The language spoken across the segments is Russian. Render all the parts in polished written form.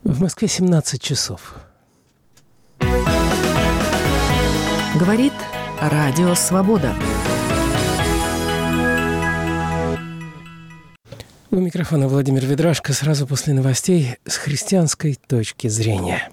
В Москве 17 часов. Говорит Радио Свобода. У микрофона Владимир Ведрашко. Сразу после новостей с христианской точки зрения.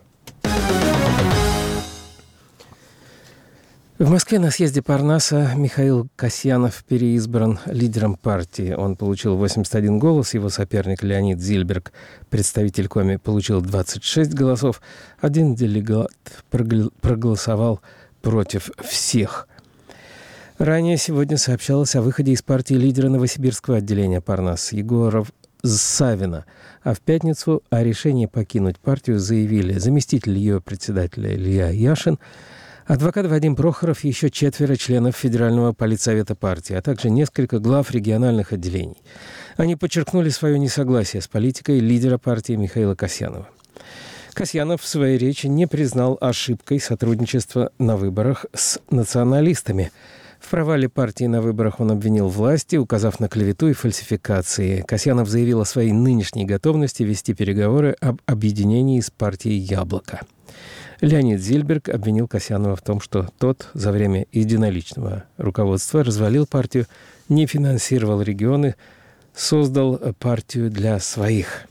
В Москве на съезде Парнаса Михаил Касьянов переизбран лидером партии. Он получил 81 голос, его соперник Леонид Зильберг, представитель Коми, получил 26 голосов. Один делегат проголосовал против всех. Ранее сегодня сообщалось о выходе из партии лидера новосибирского отделения Парнас Егора Савина. А в пятницу о решении покинуть партию заявили заместитель ее председателя Илья Яшин, адвокат Вадим Прохоров и еще 4 членов Федерального политсовета партии, а также несколько глав региональных отделений. Они подчеркнули свое несогласие с политикой лидера партии Михаила Касьянова. Касьянов в своей речи не признал ошибкой сотрудничества на выборах с националистами. В провале партии на выборах он обвинил власти, указав на клевету и фальсификации. Касьянов заявил о своей нынешней готовности вести переговоры об объединении с партией «Яблоко». Леонид Зильберг обвинил Касьянова в том, что тот за время единоличного руководства развалил партию, не финансировал регионы, создал партию для своих.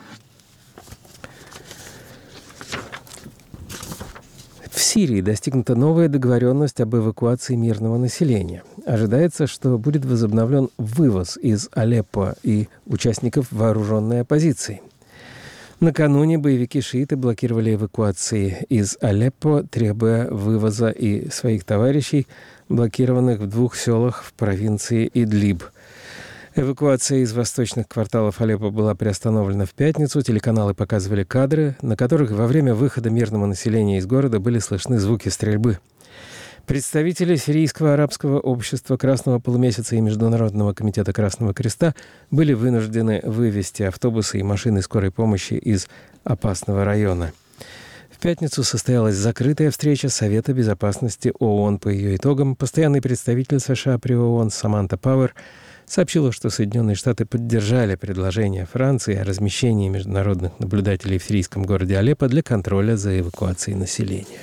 В Сирии достигнута новая договоренность об эвакуации мирного населения. Ожидается, что будет возобновлен вывоз из Алеппо и участников вооруженной оппозиции. Накануне боевики-шииты блокировали эвакуации из Алеппо, требуя вывоза и своих товарищей, блокированных в 2 селах в провинции Идлиб. Эвакуация из восточных кварталов Алеппо была приостановлена в пятницу. Телеканалы показывали кадры, на которых во время выхода мирного населения из города были слышны звуки стрельбы. Представители Сирийского арабского общества Красного полумесяца и Международного комитета Красного Креста были вынуждены вывести автобусы и машины скорой помощи из опасного района. В пятницу состоялась закрытая встреча Совета безопасности ООН. По ее итогам постоянный представитель США при ООН Саманта Пауэр сообщила, что Соединенные Штаты поддержали предложение Франции о размещении международных наблюдателей в сирийском городе Алеппо для контроля за эвакуацией населения.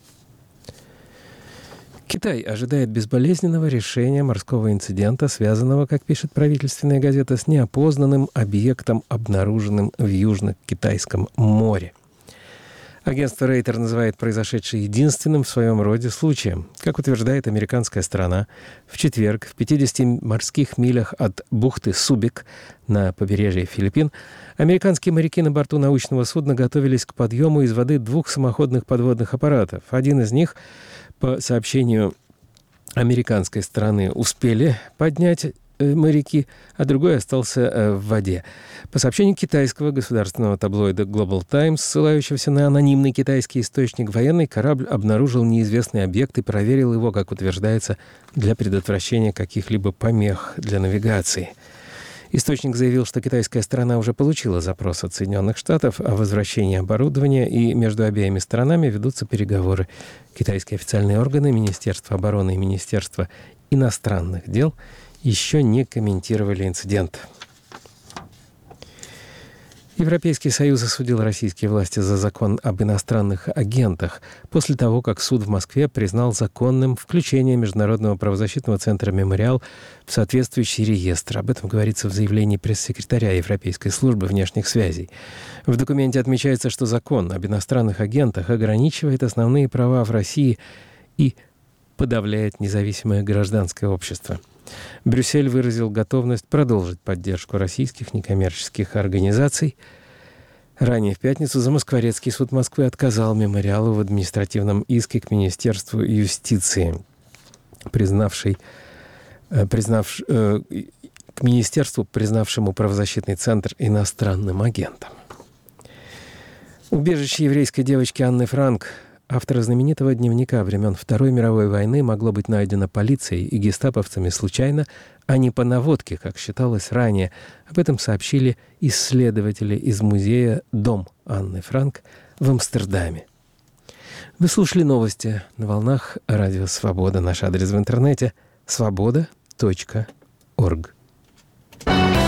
Китай ожидает безболезненного решения морского инцидента, связанного, как пишет правительственная газета, с неопознанным объектом, обнаруженным в Южно-Китайском море. Агентство Рейтер называет произошедшее единственным в своем роде случаем. Как утверждает американская сторона, в четверг в 50 морских милях от бухты Субик на побережье Филиппин американские моряки на борту научного судна готовились к подъему из воды 2 самоходных подводных аппаратов. Один из них, по сообщению американской стороны, успели поднять моряки, а другой остался в воде. По сообщению китайского государственного таблоида Global Times, ссылающегося на анонимный китайский источник, военный корабль обнаружил неизвестный объект и проверил его, как утверждается, для предотвращения каких-либо помех для навигации. Источник заявил, что китайская сторона уже получила запрос от Соединенных Штатов о возвращении оборудования, и между обеими сторонами ведутся переговоры. Китайские официальные органы, Министерство обороны и Министерство иностранных дел еще не комментировали инцидент. Европейский Союз осудил российские власти за закон об иностранных агентах после того, как суд в Москве признал законным включение Международного правозащитного центра «Мемориал» в соответствующий реестр. Об этом говорится в заявлении пресс-секретаря Европейской службы внешних связей. В документе отмечается, что закон об иностранных агентах ограничивает основные права в России и подавляет независимое гражданское общество. Брюссель выразил готовность продолжить поддержку российских некоммерческих организаций. Ранее в пятницу Замоскворецкий суд Москвы отказал «Мемориалу» в административном иске к Министерству юстиции, к министерству, признавшему правозащитный центр иностранным агентом. Убежище еврейской девочки Анны Франк, автора знаменитого дневника времен Второй мировой войны, могло быть найдено полицией и гестаповцами случайно, а не по наводке, как считалось ранее. Об этом сообщили исследователи из музея «Дом Анны Франк» в Амстердаме. Вы слушали новости на волнах Радио Свобода. Наш адрес в интернете — свобода.орг.